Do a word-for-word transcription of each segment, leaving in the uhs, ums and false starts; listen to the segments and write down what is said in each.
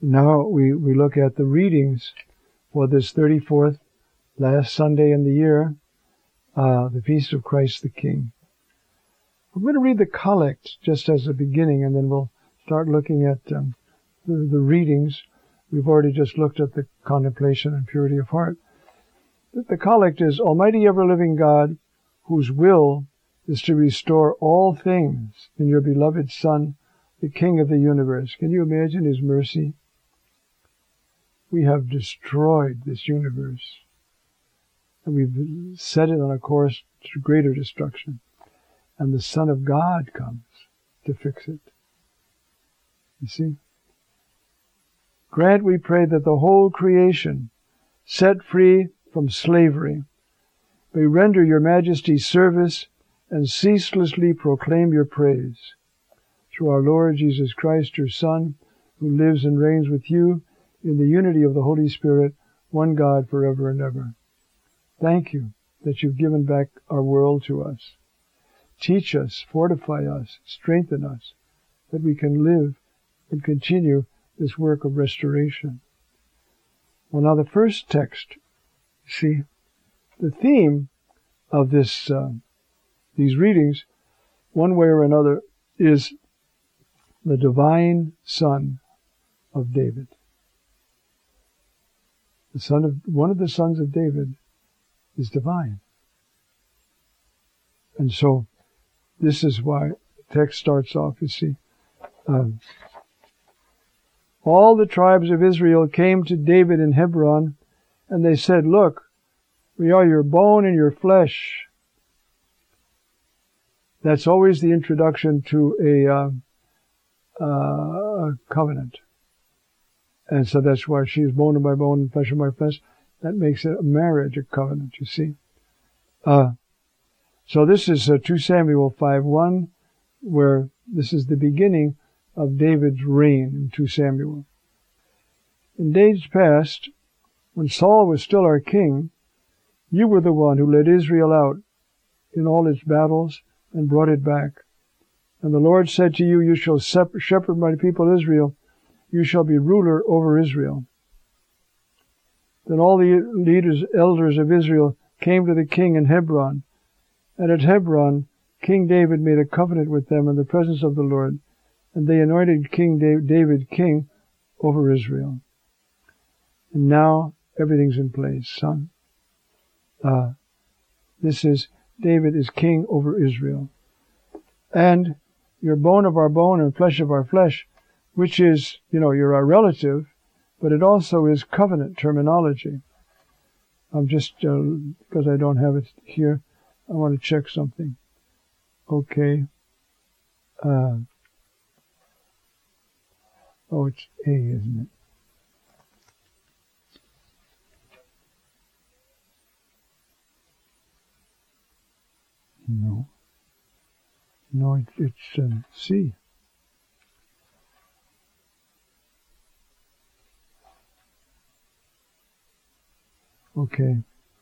Now we, we look at the readings for this thirty-fourth, last Sunday in the year, uh, the Feast of Christ the King. I'm going to read the collect just as a beginning, and then we'll start looking at um, the, the readings. We've already just looked at the contemplation and purity of heart. But the collect is, Almighty ever-living God, whose will is to restore all things in your beloved Son, the King of the universe. Can you imagine his mercy? We have destroyed this universe, and we've set it on a course to greater destruction. And the Son of God comes to fix it. You see? Grant, we pray, that the whole creation, set free from slavery, may render your Majesty service and ceaselessly proclaim your praise. Through our Lord Jesus Christ, your Son, who lives and reigns with you in the unity of the Holy Spirit, one God forever and ever. Thank you that you've given back our world to us. Teach us, fortify us, strengthen us, that we can live and continue this work of restoration. Well, now the first text, see, the theme of this, uh, these readings, one way or another, is the divine Son of David. The son of, one of the sons of David is divine. And so, this is why the text starts off, you see. Um, all the tribes of Israel came to David in Hebron, and they said, look, we are your bone and your flesh. That's always the introduction to a, uh, uh, a covenant. And so that's why she is bone of my bone and flesh of my flesh. That makes it a marriage, a covenant, you see. Uh, so this is uh, Second Samuel five one, where this is the beginning of David's reign in Second Samuel. In days past, when Saul was still our king, you were the one who led Israel out in all its battles and brought it back. And the Lord said to you, you shall shepherd my people Israel. You shall be ruler over Israel. Then all the leaders, elders of Israel came to the king in Hebron. And at Hebron, King David made a covenant with them in the presence of the Lord. And they anointed King David king over Israel. And now everything's in place, son. Uh, this is, David is king over Israel. And you're bone of our bone and flesh of our flesh, which is, you know, you're our relative, but it also is covenant terminology. I'm just, uh, because I don't have it here, I want to check something. Okay. Uh, oh, it's A, isn't it? No. No, it, it's uh, C. Okay.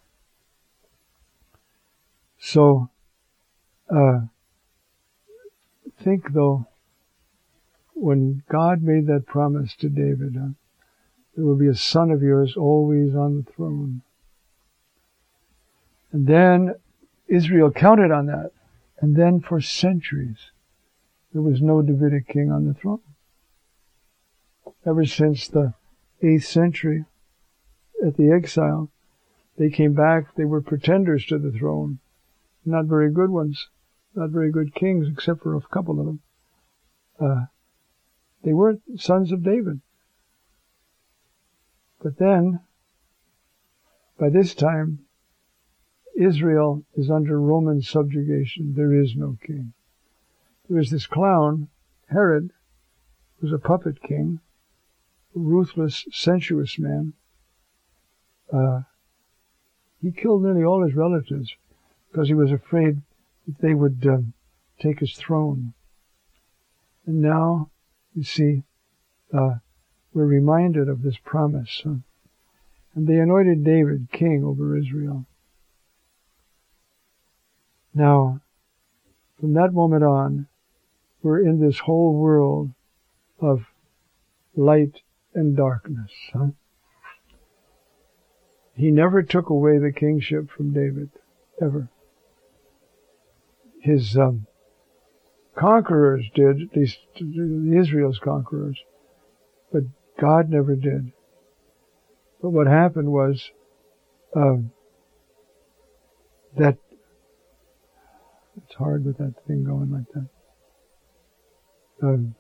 So, uh, think though, when God made that promise to David, uh, there will be a son of yours always on the throne. And then Israel counted on that. And then for centuries, there was no Davidic king on the throne. Ever since the eighth century, at the exile, they came back, they were pretenders to the throne. Not very good ones. Not very good kings, except for a couple of them. Uh, they weren't sons of David. But then, by this time, Israel is under Roman subjugation. There is no king. There is this clown, Herod, who's a puppet king, a ruthless, sensuous man. Uh, he killed nearly all his relatives because he was afraid that they would uh, take his throne. And now, you see, uh, we're reminded of this promise. Huh? And they anointed David king over Israel. Now, from that moment on, we're in this whole world of light and darkness. Huh? He never took away the kingship from David, ever. His um, conquerors did, at least Israel's conquerors, but God never did. But what happened was um, that it's hard with that thing going like that. Um,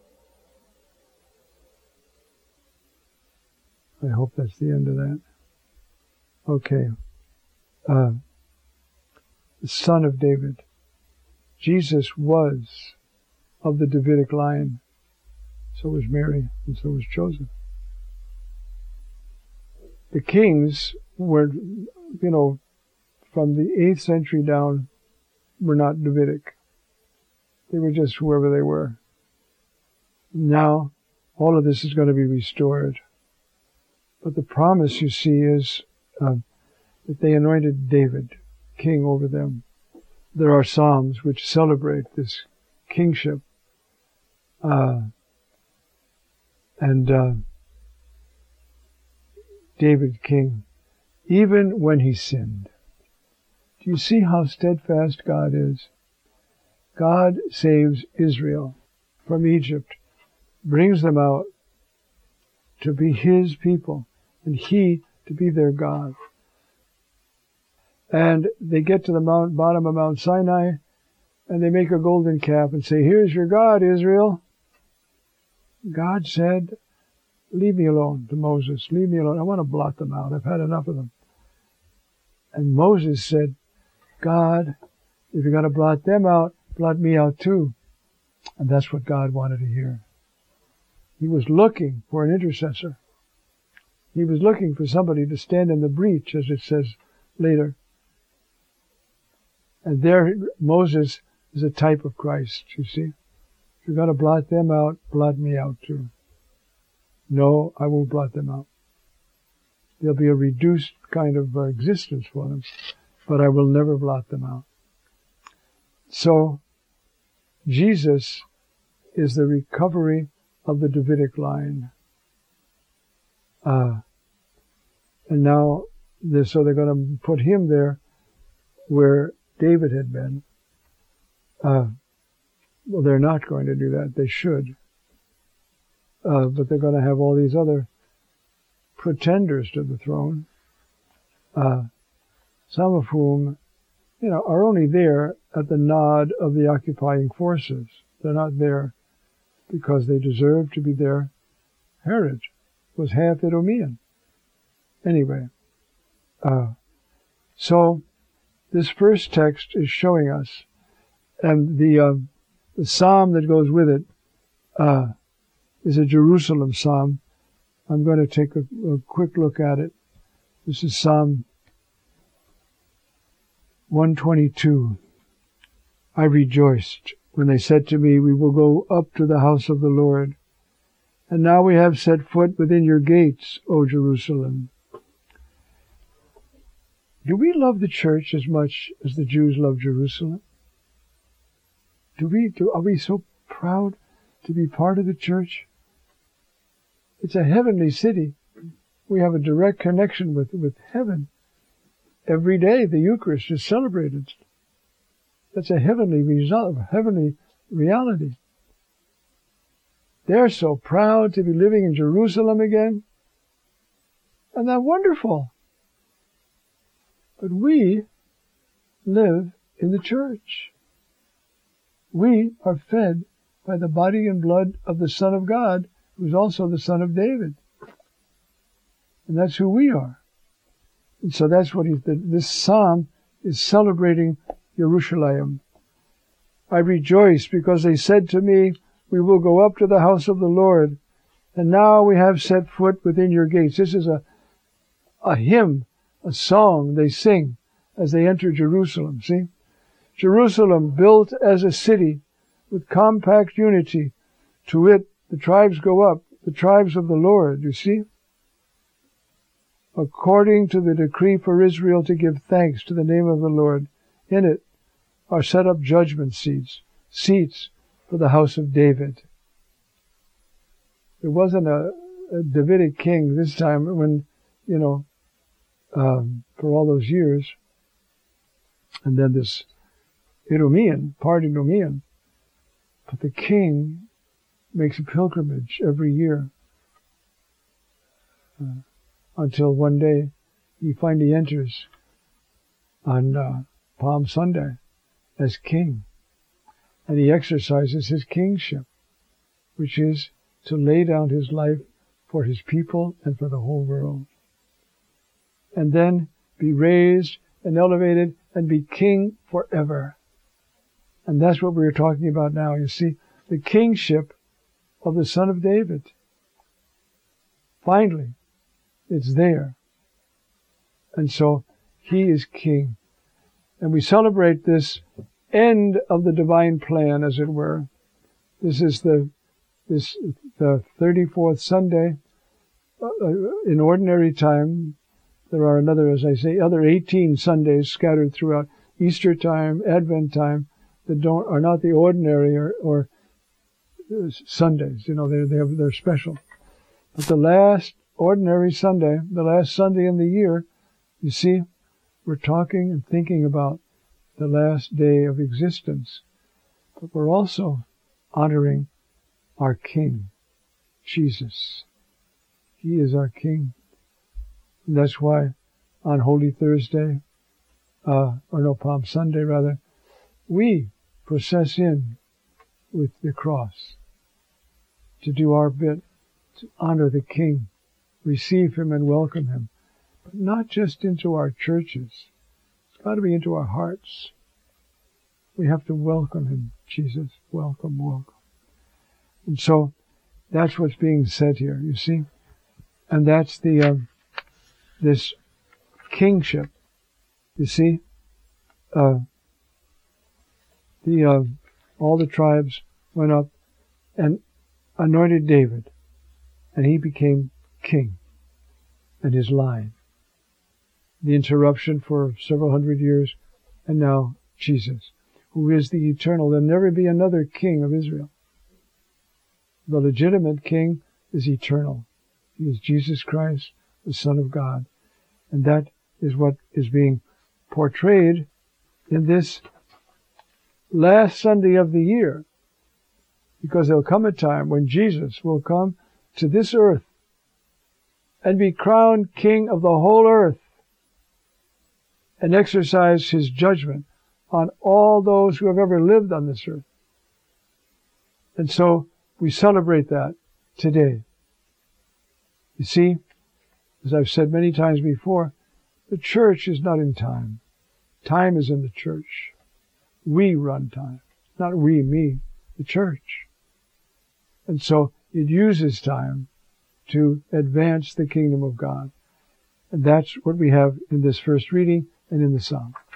I hope that's the end of that. Okay. Uh, the son of David. Jesus was of the Davidic line. So was Mary, and so was Joseph. The kings were, you know, from the eighth century down, were not Davidic. They were just whoever they were. Now, all of this is going to be restored. But the promise, you see, is uh, that they anointed David king over them. There are psalms which celebrate this kingship. Uh, and uh, David king, even when he sinned. Do you see how steadfast God is? God saves Israel from Egypt, brings them out to be His people, and He to be their God. And they get to the mount, bottom of Mount Sinai, and they make a golden calf and say, "Here's your God, Israel." God said, "Leave me alone," to Moses. "Leave me alone. I want to blot them out. I've had enough of them." And Moses said, "God, if you're going to blot them out, blot me out too." And that's what God wanted to hear. He was looking for an intercessor. He was looking for somebody to stand in the breach, as it says later. And there, Moses is a type of Christ, you see. If you're going to blot them out, blot me out too. No, I won't blot them out. There'll be a reduced kind of uh, existence for them, but I will never blot them out. So, Jesus is the recovery of the Davidic line. Uh, and now, they're, so they're going to put him there where David had been. Uh, well, they're not going to do that. They should. Uh, but they're going to have all these other pretenders to the throne, uh, some of whom, you know, are only there at the nod of the occupying forces. They're not there because they deserve to be there. Herod was half Idumean. Anyway, uh, so this first text is showing us, and the uh, the psalm that goes with it uh, is a Jerusalem psalm. I'm going to take a, a quick look at it. This is Psalm one twenty-two. I rejoiced when they said to me, "We will go up to the house of the Lord." And now we have set foot within your gates, O Jerusalem. Do we love the church as much as the Jews love Jerusalem? Do we, do, are we so proud to be part of the church? It's a heavenly city. We have a direct connection with, with heaven. Every day the Eucharist is celebrated. That's a heavenly result, a heavenly reality. They're so proud to be living in Jerusalem again. And that's wonderful. But we live in the church. We are fed by the body and blood of the Son of God, who's also the Son of David. And that's who we are. And so that's what he, this psalm is celebrating Jerusalem. I rejoice because they said to me, "We will go up to the house of the Lord." And now we have set foot within your gates. This is a, a hymn, a song they sing as they enter Jerusalem. See? Jerusalem built as a city with compact unity. To it the tribes go up, the tribes of the Lord, you see? According to the decree for Israel to give thanks to the name of the Lord. In it are set up judgment seats, seats for the house of David. There wasn't a, a Davidic king this time when, you know, um, for all those years. And then this Idumean, part Idumean. But the king makes a pilgrimage every year uh, until one day he finally enters on uh, Palm Sunday as king. And he exercises his kingship, which is to lay down his life for his people and for the whole world. And then be raised and elevated and be king forever. And that's what we're talking about now. You see, the kingship of the Son of David. Finally, it's there. And so he is king. And we celebrate this end of the divine plan, as it were. This is the this the thirty-fourth Sunday. Uh, in ordinary time, there are another, as I say, other eighteen Sundays scattered throughout Easter time, Advent time, that don't are not the ordinary or, or Sundays. You know, they they have, they're special. But the last ordinary Sunday, the last Sunday in the year, you see, we're talking and thinking about the last day of existence. But we're also honoring our King, Jesus. He is our King. And that's why on Holy Thursday, uh, or no, Palm Sunday rather, we process in with the cross to do our bit to honor the King, receive Him and welcome Him. But not just into our churches. It's got to be into our hearts. We have to welcome Him. Jesus, welcome, welcome. And so that's what's being said here, you see. And that's the, um, this kingship. You see, uh, the, uh, all the tribes went up and anointed David, and he became king, and his line. The interruption for several hundred years, and now Jesus, who is the eternal. There'll never be another king of Israel. The legitimate king is eternal. He is Jesus Christ, the Son of God. And that is what is being portrayed in this last Sunday of the year. Because there'll come a time when Jesus will come to this earth and be crowned king of the whole earth and exercise His judgment on all those who have ever lived on this earth. And so we celebrate that today. You see, as I've said many times before, the church is not in time. Time is in the church. We run time. Not we, me, the church. And so it uses time to advance the kingdom of God. And that's what we have in this first reading and in the Psalm.